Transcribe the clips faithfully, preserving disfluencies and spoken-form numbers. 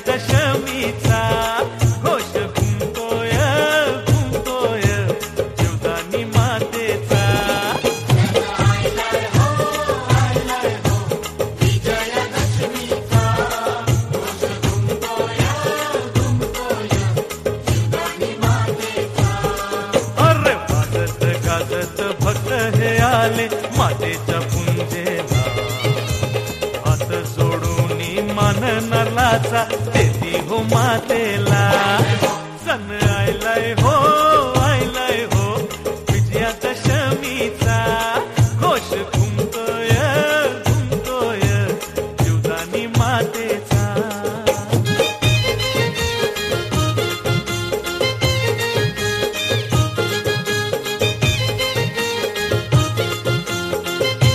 विजयादशमीचा घोष घुमतोय घुमतोय जीवदानी मातेचा. अरे वाजत गाजत भक्त हे आले मातेच्या पुंजेला. हात जोडून मान नरलाचा देती हो मातेला. सण आयलाय हो आयलाय हो विजयादशमीचा घोष घुमतोय घुमतोय जीवदानी मातेचा.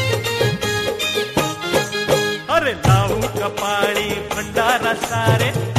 अरे लावू कपाळी भंडारा सारे